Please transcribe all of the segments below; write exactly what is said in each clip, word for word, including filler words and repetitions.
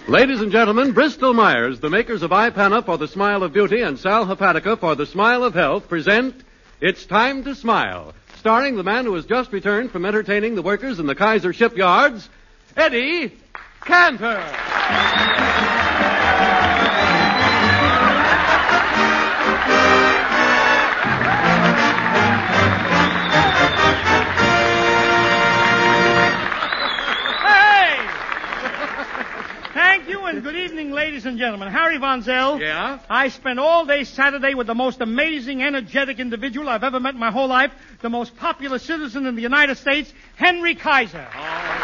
Ladies and gentlemen, Bristol Myers, the makers of Ipana for the smile of beauty and Sal Hepatica for the smile of health, present It's Time to Smile, starring the man who has just returned from entertaining the workers in the Kaiser shipyards, Eddie Cantor. And good evening, ladies and gentlemen. Harry Von Zell. Yeah? I spent all day Saturday with the most amazing, energetic individual I've ever met in my whole life, the most popular citizen in the United States, Henry Kaiser. Oh,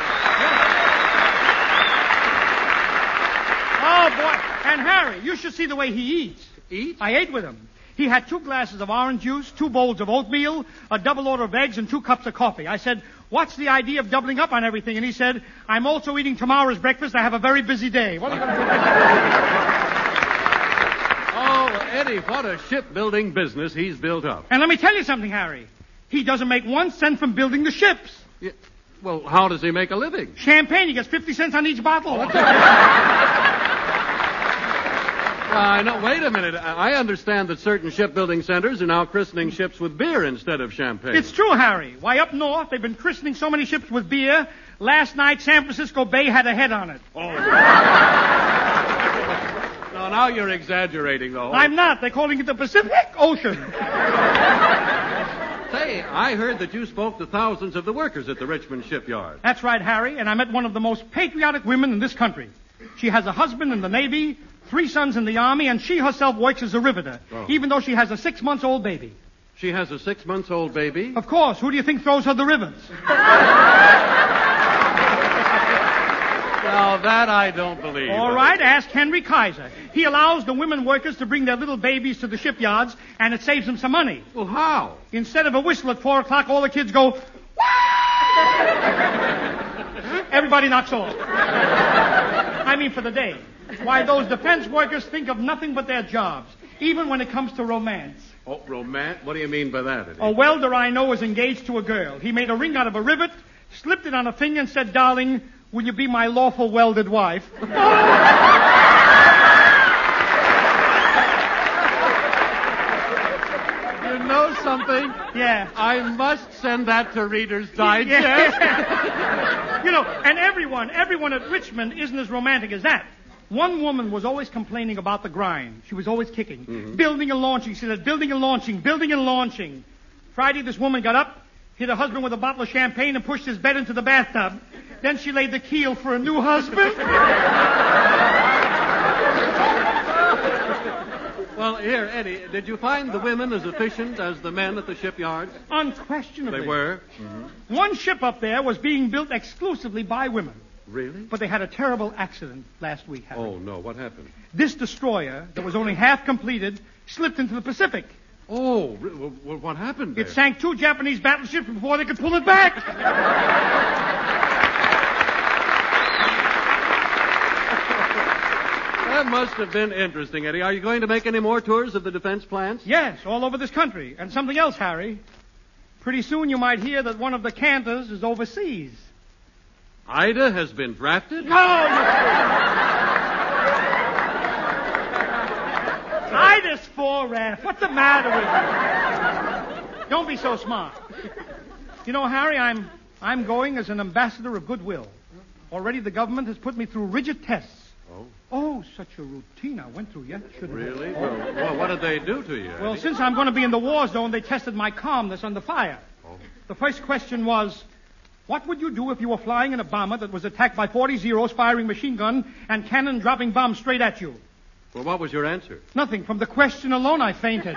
oh boy. And Harry, you should see the way he eats. Eat? I ate with him. He had two glasses of orange juice, two bowls of oatmeal, a double order of eggs, and two cups of coffee. I said, what's the idea of doubling up on everything? And he said, I'm also eating tomorrow's breakfast. I have a very busy day. What are you going to do? Oh, Eddie, what a shipbuilding business he's built up. And let me tell you something, Harry. He doesn't make one cent from building the ships. Yeah. Well, how does he make a living? Champagne. He gets fifty cents on each bottle. What's I know. Wait a minute. I understand that certain shipbuilding centers are now christening ships with beer instead of champagne. It's true, Harry. Why, up north, they've been christening so many ships with beer. Last night, San Francisco Bay had a head on it. Oh. No, now you're exaggerating, though. I'm not. They're calling it the Pacific Ocean. Say, I heard that you spoke to thousands of the workers at the Richmond shipyard. That's right, Harry, and I met one of the most patriotic women in this country. She has a husband in the Navy, three sons in the Army, and she herself works as a riveter, oh. even though she has a six-month-old baby. She has a six-month-old baby? Of course. Who do you think throws her the rivets? Well, that I don't believe. All right, ask Henry Kaiser. He allows the women workers to bring their little babies to the shipyards, and it saves them some money. Well, how? Instead of a whistle at four o'clock, all the kids go, everybody knocks off. I mean, for the day. Why, those defense workers think of nothing but their jobs, even when it comes to romance. Oh, romance? What do you mean by that, Eddie? A welder I know was engaged to a girl. He made a ring out of a rivet, slipped it on a finger, and said, darling, will you be my lawful welded wife? You know something? Yeah. I must send that to Reader's Digest. Yeah. You know, and everyone, everyone at Richmond isn't as romantic as that. One woman was always complaining about the grind. She was always kicking. Mm-hmm. Building and launching. She said, building and launching, building and launching. Friday, this woman got up, hit her husband with a bottle of champagne, and pushed his bed into the bathtub. Then she laid the keel for a new husband. Well, here, Eddie, did you find the women as efficient as the men at the shipyards? Unquestionably. They were? Mm-hmm. One ship up there was being built exclusively by women. Really? But they had a terrible accident last week, Harry. Oh, no. What happened? This destroyer, that was only half completed, slipped into the Pacific. Oh, well, what happened there? It sank two Japanese battleships before they could pull it back. That must have been interesting, Eddie. Are you going to make any more tours of the defense plants? Yes, all over this country. And something else, Harry. Pretty soon you might hear that one of the Cantors is overseas. Ida has been drafted? No! Ida's for Raph. What's the matter with you? Don't be so smart. You know, Harry, I'm I'm going as an ambassador of goodwill. Already the government has put me through rigid tests. Oh? Oh, such a routine I went through yesterday. Really? Well, well, what did they do to you, Eddie? Well, since I'm going to be in the war zone, they tested my calmness under fire. Oh. The first question was, what would you do if you were flying in a bomber that was attacked by forty Zeros firing machine gun and cannon dropping bombs straight at you? Well, what was your answer? Nothing. From the question alone, I fainted.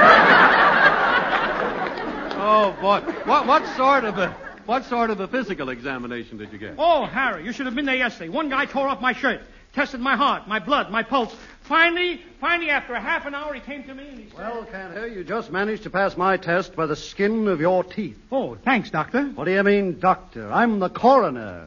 Oh, boy. What, what sort of a... What sort of a physical examination did you get? Oh, Harry, you should have been there yesterday. One guy tore off my shirt, tested my heart, my blood, my pulse. Finally, finally, after a half an hour, he came to me and he said... Well, Cantor, you just managed to pass my test by the skin of your teeth. Oh, thanks, Doctor. What do you mean, doctor? I'm the coroner.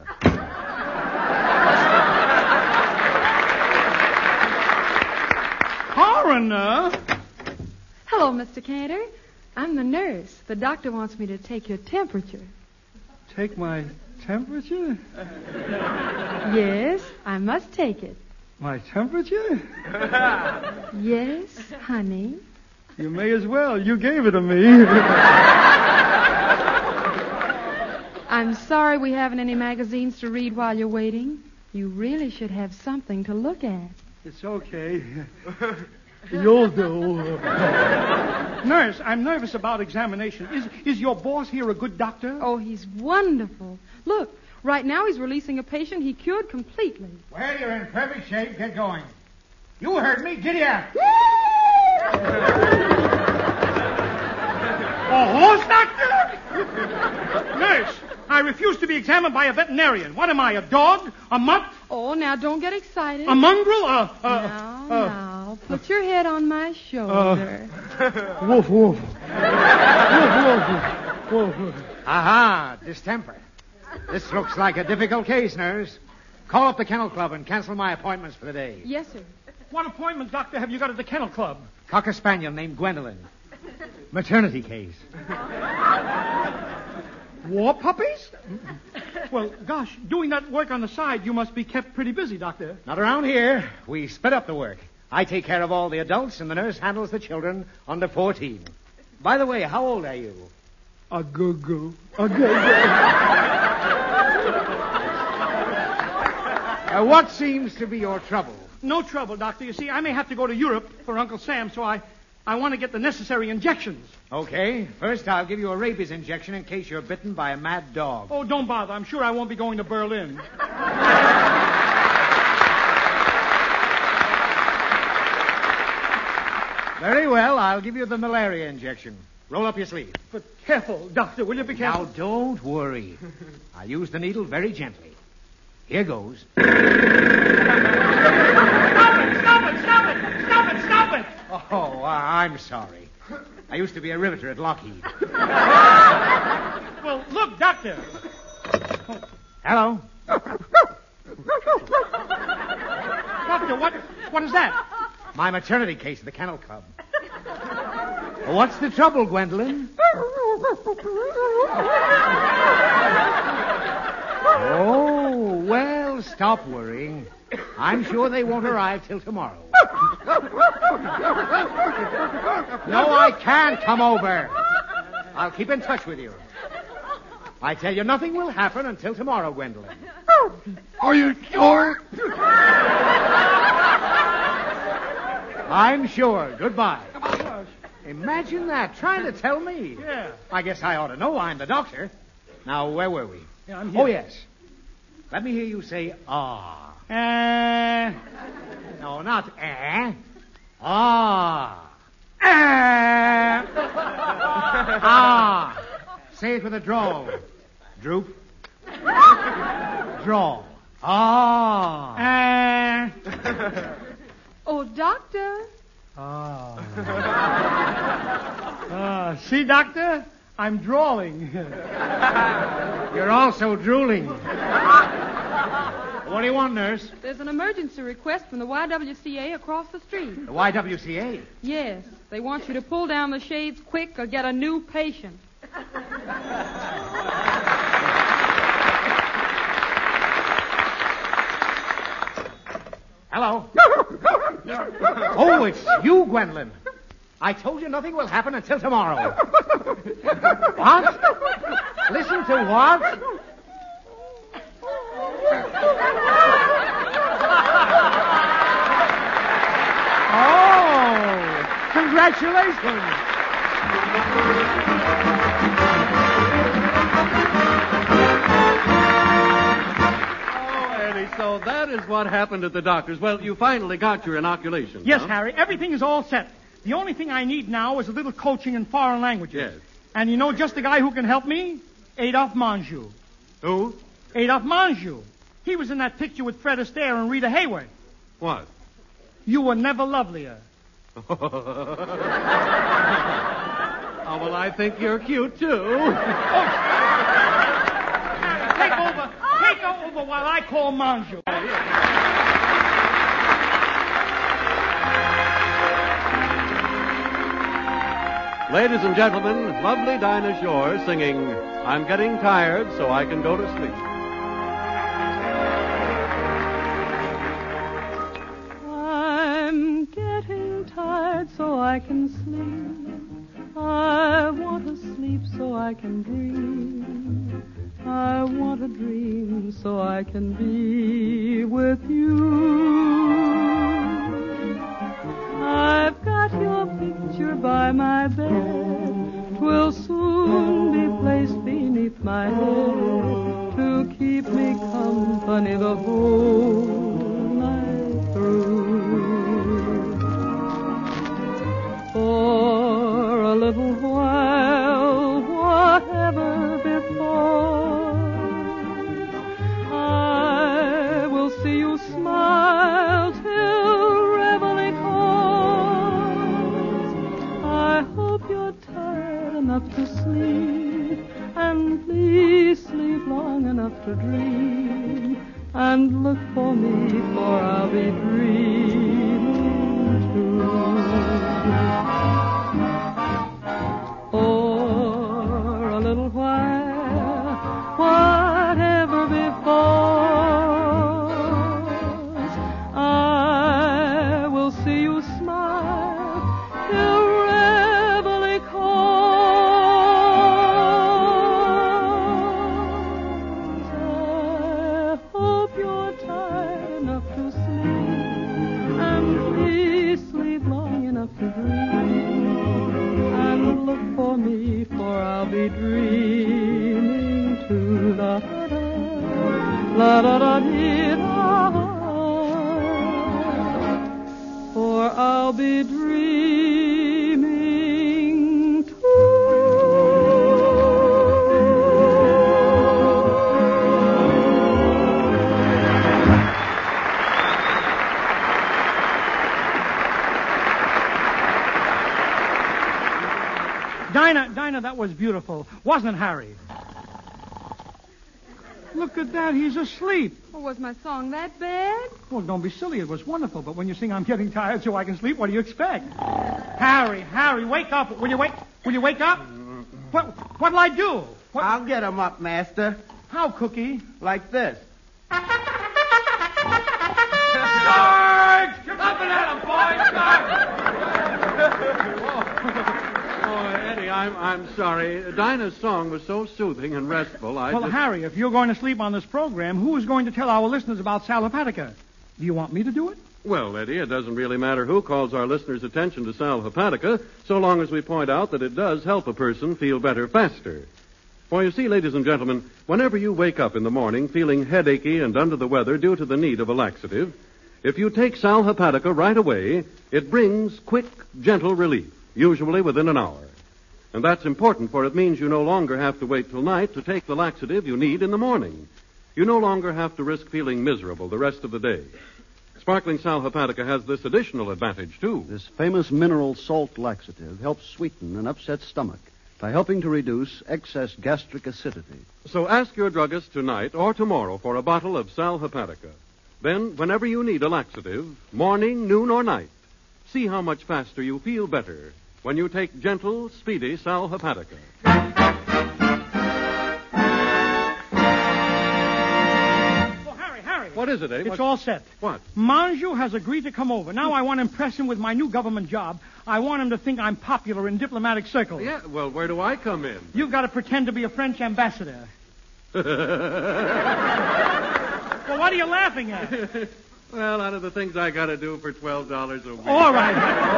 Coroner? Hello, Mister Cantor. I'm the nurse. The doctor wants me to take your temperature. Take my temperature? Yes, I must take it. My temperature? Yes, honey. You may as well. You gave it to me. I'm sorry we haven't any magazines to read while you're waiting. You really should have something to look at. It's okay. You'll do. Nurse, I'm nervous about examination. Is is your boss here a good doctor? Oh, he's wonderful. Look, right now he's releasing a patient he cured completely. Well, you're in perfect shape. Get going. You heard me. Giddy up. A horse doctor? Nurse, I refuse to be examined by a veterinarian. What am I, a dog? A mutt? Oh, now don't get excited. A mongrel? A, a, now, a, now, put your head on my shoulder. Woof, woof. Woof, woof, woof. Aha, distemper. This looks like a difficult case, nurse. Call up the Kennel Club and cancel my appointments for the day. Yes, sir. What appointment, doctor, have you got at the Kennel Club? Cocker Spaniel named Gwendolyn. Maternity case. War puppies? Well, gosh, doing that work on the side, you must be kept pretty busy, doctor. Not around here. We split up the work. I take care of all the adults, and the nurse handles the children under fourteen. By the way, how old are you? A goo-goo. A goo-goo. Uh, what seems to be your trouble? No trouble, doctor. You see, I may have to go to Europe for Uncle Sam, so I, I want to get the necessary injections. Okay. First, I'll give you a rabies injection in case you're bitten by a mad dog. Oh, don't bother. I'm sure I won't be going to Berlin. Very well. I'll give you the malaria injection. Roll up your sleeve. But careful, doctor. Will you be careful? Now, don't worry. I'll use the needle very gently. Here goes. Stop it! Stop it! Stop it! Stop it! Stop it! Oh, I'm sorry. I used to be a riveter at Lockheed. Well, look, doctor. Hello? Doctor, what, what is that? My maternity case at the Kennel Club. What's the trouble, Gwendolyn? Oh, well, stop worrying. I'm sure they won't arrive till tomorrow. No, I can't come over. I'll keep in touch with you. I tell you, nothing will happen until tomorrow, Gwendolyn. Are you sure? I'm sure. Goodbye. Imagine that, trying to tell me. Yeah. I guess I ought to know. I'm the doctor. Now, where were we? Yeah, I'm here. Oh, yes. Let me hear you say, ah. Uh, No, not eh. Ah. uh, Ah. Say it with a drawl. Droop. Drawl. Ah. uh, Oh, doctor. Ah. uh, see, doctor? I'm drawling. You're also drooling. What do you want, nurse? There's an emergency request from the Y W C A across the street. The Y W C A. Yes, they want you to pull down the shades quick or get a new patient. Hello? Oh, it's you, Gwendolyn. I told you nothing will happen until tomorrow. What? Listen to what? Oh, congratulations. So that is what happened at the doctor's. Well, you finally got your inoculation. Yes, huh? Harry, everything is all set. The only thing I need now is a little coaching in foreign languages. Yes. And you know just the guy who can help me? Adolphe Manjou. Who? Adolphe Manjou. He was in that picture with Fred Astaire and Rita Hayworth. What? You were never lovelier. Oh, well, I think you're cute, too. Take over. Take over while I call Manjou. Ladies and gentlemen, lovely Dinah Shore singing, I'm Getting Tired So I Can Go to Sleep. I can sleep. I want to sleep so I can dream. I want to dream so I can be with you. I've got your picture by my bed. Will soon be placed beneath my head to keep me company the whole night through. For a little while, whatever befalls, I will see you smile till reveille calls. I hope you're tired enough to sleep, and please sleep long enough to dream, and look for me, for I'll be dreaming too. For a little while, whatever befalls, I will see you smile till reveille calls. I hope you're tired enough to sleep, and please sleep long enough to dream, and look for me, for I'll be dreaming too. La da da, la da da dee da. For I'll be dreaming too. Dinah, Dinah, that was beautiful. Wasn't it, Harry? Look at that. He's asleep. Oh, was my song that bad? Well, don't be silly. It was wonderful. But when you sing I'm getting tired so I can sleep, what do you expect? Harry, Harry, wake up. Will you wake Will you wake up? What What'll I do? What? I'll get him up, Master. How, Cookie? Like this. George! You're coming at him, Oh, Eddie, I'm I'm sorry. Dinah's song was so soothing and restful. I Well, just... Harry, if you're going to sleep on this program, who is going to tell our listeners about Sal Hepatica? Do you want me to do it? Well, Eddie, it doesn't really matter who calls our listeners' attention to Sal Hepatica, so long as we point out that it does help a person feel better faster. For you see, ladies and gentlemen, whenever you wake up in the morning feeling headachy and under the weather due to the need of a laxative, if you take Sal Hepatica right away, it brings quick, gentle relief, usually within an hour. And that's important, for it means you no longer have to wait till night to take the laxative you need in the morning. You no longer have to risk feeling miserable the rest of the day. Sparkling Sal Hepatica has this additional advantage, too. This famous mineral salt laxative helps sweeten an upset stomach by helping to reduce excess gastric acidity. So ask your druggist tonight or tomorrow for a bottle of Sal Hepatica. Then, whenever you need a laxative, morning, noon, or night, see how much faster you feel better when you take gentle, speedy Sal Hepatica. Oh, Harry, Harry. What is it, eh? It's What- all set. What? Manju has agreed to come over. Now I want to impress him with my new government job. I want him to think I'm popular in diplomatic circles. Yeah, well, where do I come in? You've got to pretend to be a French ambassador. Well, what are you laughing at? Well, out of the things I got to do for twelve dollars a week. All right.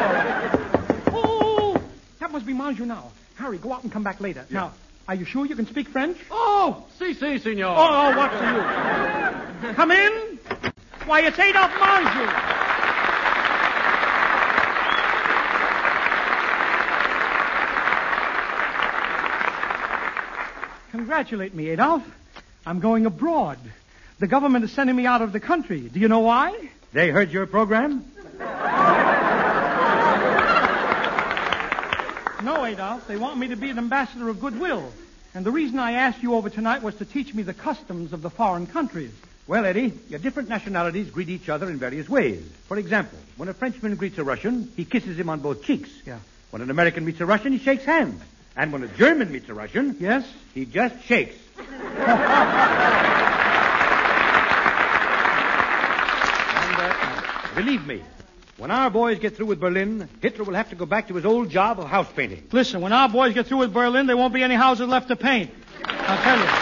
Oh, that must be Manju now. Harry, go out and come back later. Now, are you sure you can speak French? Oh, si, si, senor. Oh, oh, what for you? Come in. Why, it's Adolphe Manju. Congratulate me, Adolphe. I'm going abroad. The government is sending me out of the country. Do you know why? They heard your program? No, Adolphe. They want me to be an ambassador of goodwill. And the reason I asked you over tonight was to teach me the customs of the foreign countries. Well, Eddie, your different nationalities greet each other in various ways. For example, when a Frenchman greets a Russian, he kisses him on both cheeks. Yeah. When an American meets a Russian, he shakes hands. And when a German meets a Russian, Yes? he just shakes. And, uh, believe me, When our boys get through with Berlin, Hitler will have to go back to his old job of house painting. Listen, when our boys get through with Berlin, there won't be any houses left to paint. I'll tell you.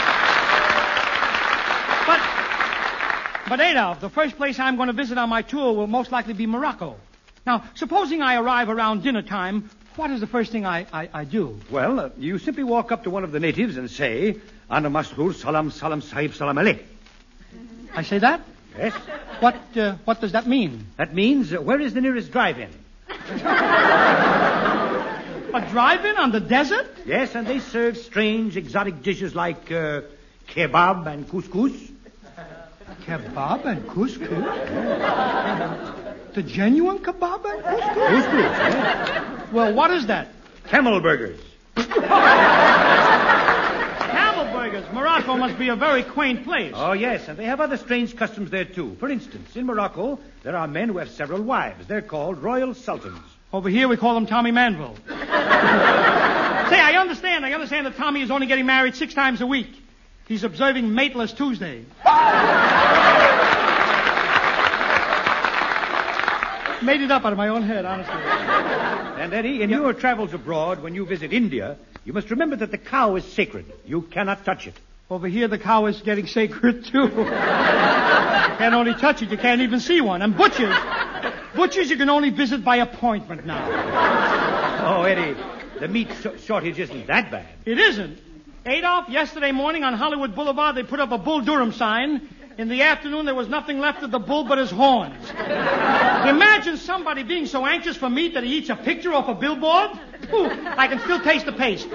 But, but Adolf, the first place I'm going to visit on my tour will most likely be Morocco. Now, supposing I arrive around dinner time, what is the first thing I, I, I do? Well, uh, you simply walk up to one of the natives and say, Ana Masrur Salam Salam Sahib Salam Alek. I say that? Yes. What uh, what does that mean? That means, uh, where is the nearest drive-in? A drive-in on the desert? Yes, and they serve strange, exotic dishes like uh, kebab and couscous. Kebab and couscous? The genuine kebab and couscous? Couscous, yes. Well, what is that? Camel burgers. Camel burgers. Morocco must be a very quaint place. Oh, yes, and they have other strange customs there, too. For instance, in Morocco, there are men who have several wives. They're called royal sultans. Over here, we call them Tommy Manville. Say, I understand. I understand that Tommy is only getting married six times a week. He's observing Mateless Tuesday. Made it up out of my own head, honestly. And, Eddie, in yeah. your travels abroad, when you visit India, you must remember that the cow is sacred. You cannot touch it. Over here, the cow is getting sacred, too. You can't only touch it. You can't even see one. And butchers, butchers you can only visit by appointment now. Oh, Eddie, the meat sh- shortage isn't that bad. It isn't. Adolf, yesterday morning on Hollywood Boulevard, they put up a Bull Durham sign. In the afternoon, there was nothing left of the bull but his horns. Imagine somebody being so anxious for meat that he eats a picture off a billboard. Ooh, I can still taste the paste.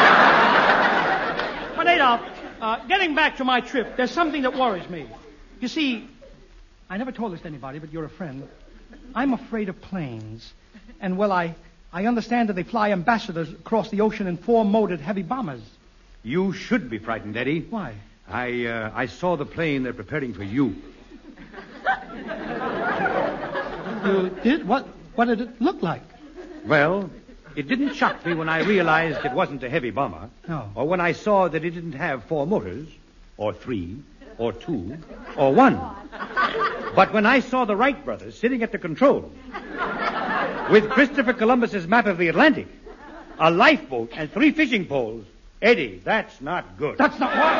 But, Adolf, uh, getting back to my trip, there's something that worries me. You see, I never told this to anybody, but you're a friend. I'm afraid of planes. And, well, I, I understand that they fly ambassadors across the ocean in four-motored heavy bombers. You should be frightened, Eddie. Why? I uh, I saw the plane they're preparing for you. You did? What, what did it look like? Well, it didn't shock me when I realized it wasn't a heavy bomber. No. Or when I saw that it didn't have four motors, or three, or two, or one. But when I saw the Wright brothers sitting at the controls, with Christopher Columbus's map of the Atlantic, a lifeboat, and three fishing poles, Eddie, that's not good. That's not what?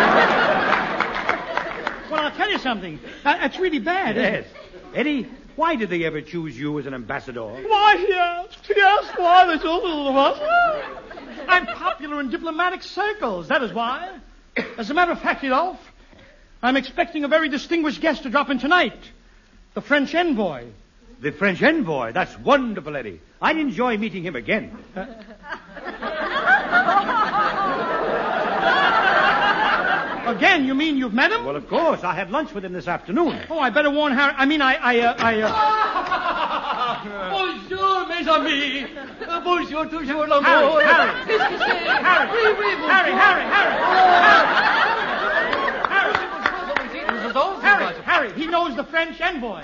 Well, I'll tell you something. That, that's really bad. Yes. Eddie, why did they ever choose you as an ambassador? Why, yes. Yes, why they chose all of us. I'm popular in diplomatic circles. That is why. As a matter of fact, Adolf, I'm expecting a very distinguished guest to drop in tonight. The French envoy. The French envoy? That's wonderful, Eddie. I'd enjoy meeting him again. Uh, Again, you mean you've met him? Well, of course. I had lunch with him this afternoon. Oh, I better warn Harry. I mean, I, I, uh, I, uh... Bonjour, mes amis. Uh, bonjour, toujours l'amour. Harry, Harry. Qu'est-ce que c'est? Harry. Oui, oui, bonjour. Harry, Harry, Harry. Harry. Harry, Harry, he knows the French envoy.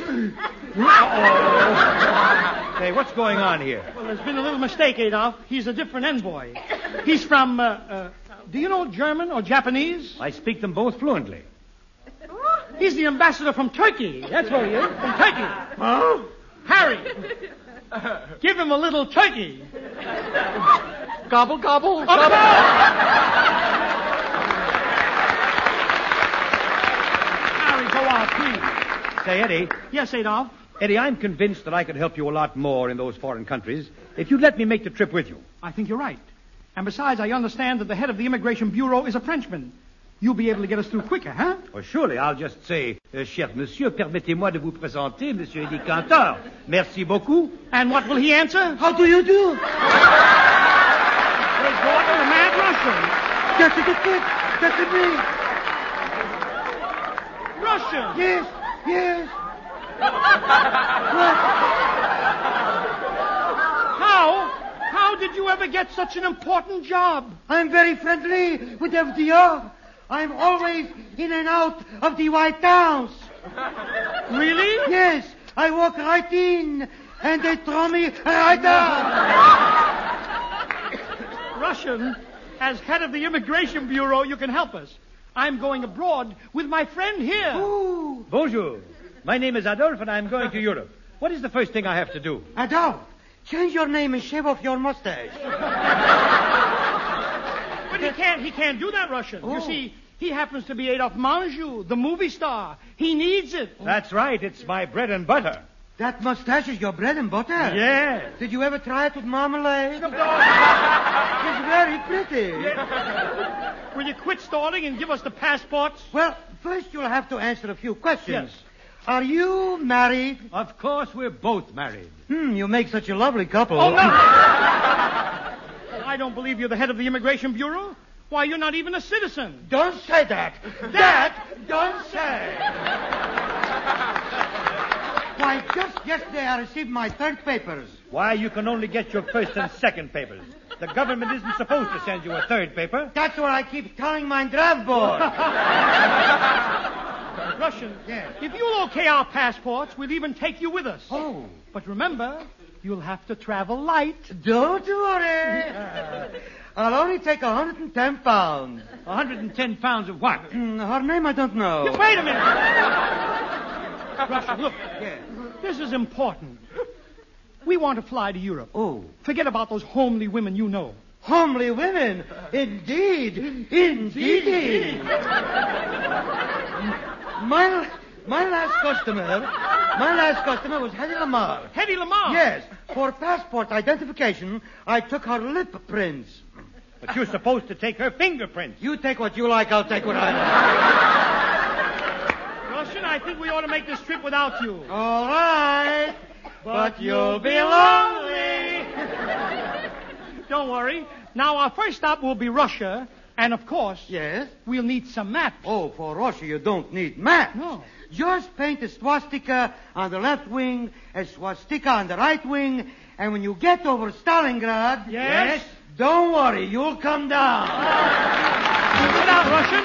Uh-oh. Hey, what's going on here? Well, there's been a little mistake, Adolf. He's a different envoy. He's from, uh, uh, do you know German or Japanese? I speak them both fluently. He's the ambassador from Turkey. That's what he is, from Turkey. Huh? Harry, give him a little turkey. Gobble, gobble, Oh, gobble. no! Harry, go on, please. Say, Eddie. Yes, Adolf? Eddie, I'm convinced that I could help you a lot more in those foreign countries if you'd let me make the trip with you. I think you're right. And besides, I understand that the head of the Immigration Bureau is a Frenchman. You'll be able to get us through quicker, huh? Well, surely, I'll just say, uh, cher monsieur, permettez-moi de vous présenter Monsieur Eddie Cantor. Merci beaucoup. And what will he answer? How do you do? Great God, the mad Russian. That's a good. That's a me. Russian. Yes, yes. How? How did you ever get such an important job? I'm very friendly with F D R. I'm always in and out of the White House. Really? Yes, I walk right in, and they throw me right out. Russian, as head of the Immigration Bureau, you can help us. I'm going abroad with my friend here. Ooh. Bonjour. My name is Adolphe, and I'm going to Europe. What is the first thing I have to do? Adolf, change your name and shave off your mustache. But he can't, he can't do that, Russian. Oh. You see, he happens to be Adolphe Menjou, the movie star. He needs it. That's right. It's my bread and butter. That mustache is your bread and butter? Yes. Did you ever try it with marmalade? It's very pretty. Will you quit stalling and give us the passports? Well, first you'll have to answer a few questions. Yes. Are you married? Of course, we're both married. Hmm, you make such a lovely couple. Oh, no! I don't believe you're the head of the Immigration Bureau. Why, you're not even a citizen. Don't say that. That, don't say. Why, just yesterday I received my third papers. Why, you can only get your first and second papers. The government isn't supposed to send you a third paper. That's what I keep telling my draft board. Russian, Yes. if you'll okay our passports, we'll even take you with us. Oh, But remember, you'll have to travel light. don't worry. I'll only take one hundred ten pounds. one hundred ten pounds of what? Hmm, her name I don't know. You- Wait a minute. Russian, look, Yes. this is important. We want to fly to Europe. Oh, Forget about those homely women you know. homely women. Indeed. Indeed. my, my last customer, my last customer was Hedy Lamar. Hedy Lamar. Yes. For passport identification, I took her lip prints. But you're supposed to take her fingerprints. You take what you like, I'll take what I like. Russian, I think we ought to make this trip without you. All right. But you'll be lonely. Don't worry. Now, our first stop will be Russia. And, of course, Yes? we'll need some maps. Oh, for Russia, you don't need maps. No. Just paint a swastika on the left wing, a swastika on the right wing, and when you get over Stalingrad... Yes? Don't worry, you'll come down. Get out, Russian.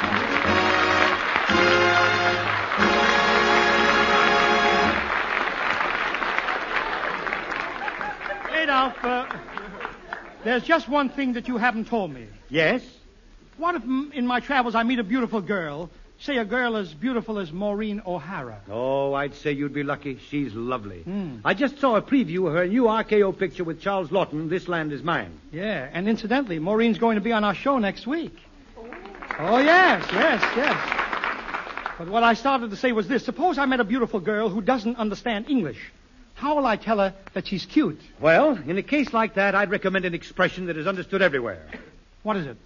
Adolf, uh, there's just one thing that you haven't told me. Yes? What if mm, in my travels I meet a beautiful girl, say a girl as beautiful as Maureen O'Hara? Oh, I'd say you'd be lucky. She's lovely. Hmm. I just saw a preview of her new R K O picture with Charles Lawton, This Land Is Mine. Yeah, and incidentally, Maureen's going to be on our show next week. Oh, yes, yes, yes. But what I started to say was this. Suppose I met a beautiful girl who doesn't understand English. How will I tell her that she's cute? Well, in a case like that, I'd recommend an expression that is understood everywhere. What is it?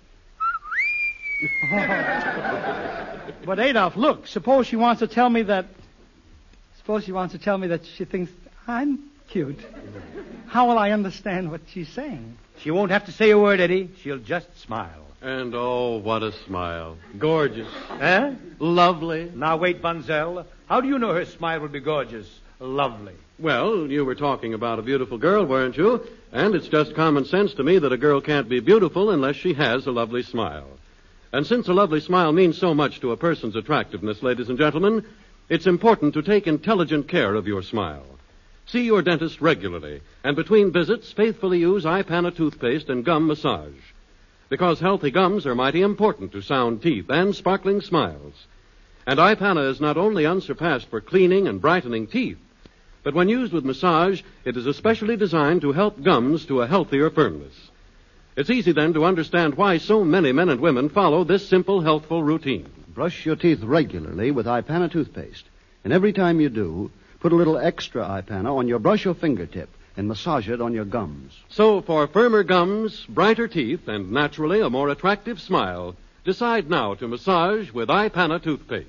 But Adolf, look, suppose she wants to tell me that... Suppose she wants to tell me that she thinks I'm cute. How will I understand what she's saying? She won't have to say a word, Eddie. She'll just smile. And oh, what a smile. Gorgeous. Huh? Lovely. Now, wait, Bunzel. How do you know her smile would be gorgeous? Lovely. Well, you were talking about a beautiful girl, weren't you? And it's just common sense to me that a girl can't be beautiful unless she has a lovely smile. And since a lovely smile means so much to a person's attractiveness, ladies and gentlemen, it's important to take intelligent care of your smile. See your dentist regularly, and between visits, faithfully use iPana toothpaste and gum massage. Because healthy gums are mighty important to sound teeth and sparkling smiles. And iPana is not only unsurpassed for cleaning and brightening teeth, but when used with massage, it is especially designed to help gums to a healthier firmness. It's easy, then, to understand why so many men and women follow this simple, healthful routine. Brush your teeth regularly with iPana toothpaste. And every time you do, put a little extra iPana on your brush or fingertip and massage it on your gums. So, for firmer gums, brighter teeth, and naturally a more attractive smile, decide now to massage with iPana toothpaste.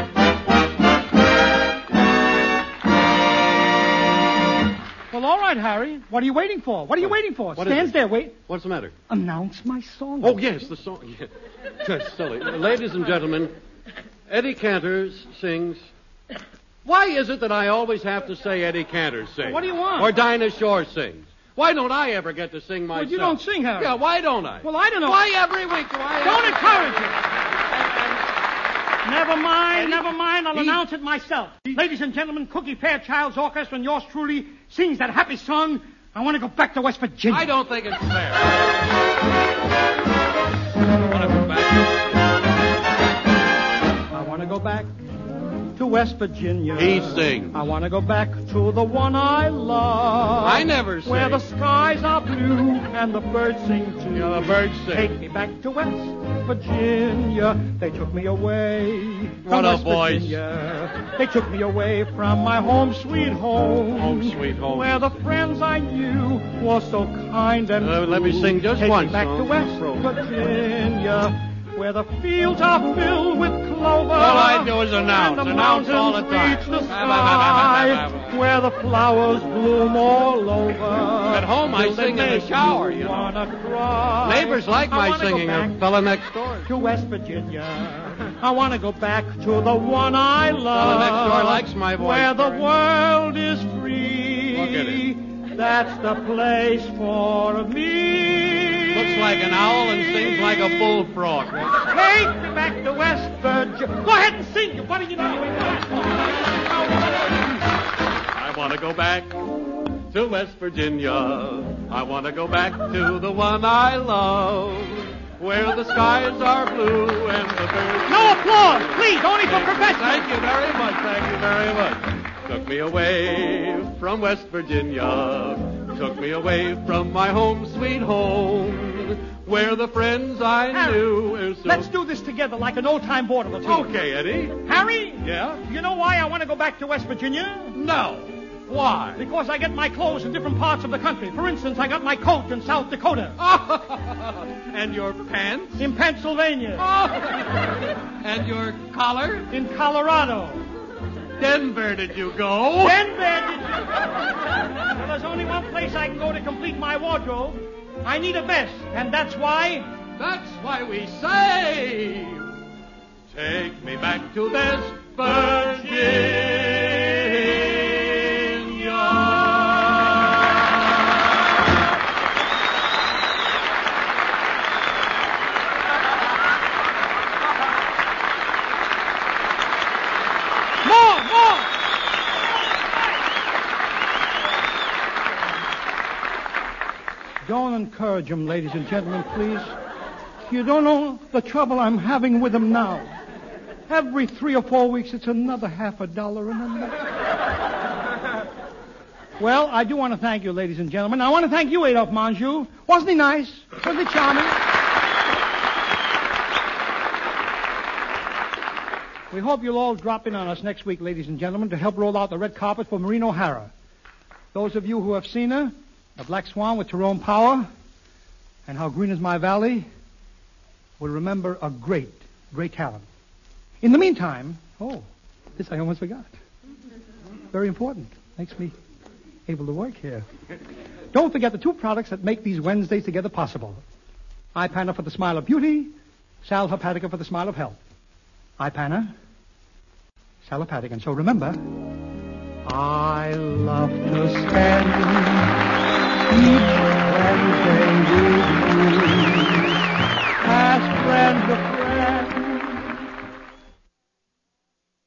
Well, all right, Harry. What are you waiting for? What are you waiting for? What is Stands it? there, wait. What's the matter? Announce my song. Oh, yes, the song. Yeah. Just silly. Ladies and gentlemen, Eddie Cantor sings... Why is it that I always have to say Eddie Cantor sings? What do you want? Or Dinah Shore sings? Why don't I ever get to sing myself? Well, you don't sing, Harry. Yeah, why don't I? Well, I don't know. Why every week do I... Don't encourage it. Never mind, Eddie? never mind. I'll He- announce it myself. Ladies and gentlemen, Cookie Fairchild's Orchestra and yours truly sings that happy song. I want to go back to West Virginia. I don't think it's fair. I want to go back. I want to go back to West Virginia. He sings. I want to go back to the one I love. I never sing. Where the skies are blue and the birds sing too. Yeah, the birds sing. Take me back to West Virginia. They took me away from What a West voice. Virginia. They took me away from my home, sweet home. Home, sweet home. Where the friends I knew were so kind and Uh, let me true. sing just Take one me back song. to West Virginia. Where the fields are filled with clover. All I do is announce, and the announce all the mountains time. reach the sky. Where the flowers bloom all over. At home, I till they sing in the make shower, you you know. wanna cry. Neighbors like I my wanna go singing. back A fella next door. to West Virginia. I want to go back to the one I love. Fella next door likes my voice, Where the Barry. world is free. Look at him. That's the place for me. Looks like an owl and sings like a bullfrog. Take me back to West Virginia. Go ahead and sing, you buddy. You know. I want to go back to West Virginia. I want to go back to the one I love, where the skies are blue and the birds... No applause, please. Only for professionals. Thank you very much. Thank you very much. Took me away from West Virginia. Took me away from my home, sweet home, where the friends I Harry, knew is so... Let's do this together like an old-time border team. Okay, Eddie. Harry? Yeah? You know why I want to go back to West Virginia? No. Why? Because I get my clothes in different parts of the country. For instance, I got my coat in South Dakota. And your pants? In Pennsylvania. And your collar? In Colorado. Denver, did you go? Denver, did you? Well, there's only one place I can go to complete my wardrobe. I need a vest, and that's why... That's why we say, take me back to West Virginia. More, more! Don't encourage him, ladies and gentlemen, please. You don't know the trouble I'm having with him now. Every three or four weeks, it's another half a dollar and another. Well, I do want to thank you, ladies and gentlemen. I want to thank you, Adolphe Manjou. Wasn't he nice? Wasn't he charming? We hope you'll all drop in on us next week, ladies and gentlemen, to help roll out the red carpet for Maureen O'Hara. Those of you who have seen her, The Black Swan with Tyrone Power, and How Green Is My Valley, will remember a great, great talent. In the meantime, oh, this I almost forgot. Very important. Makes me able to work here. Don't forget the two products that make these Wednesdays together possible. iPanna for the smile of beauty, Sal Hepatica for the smile of health. iPanna, Sal Hepatica. And so remember, I love to spend each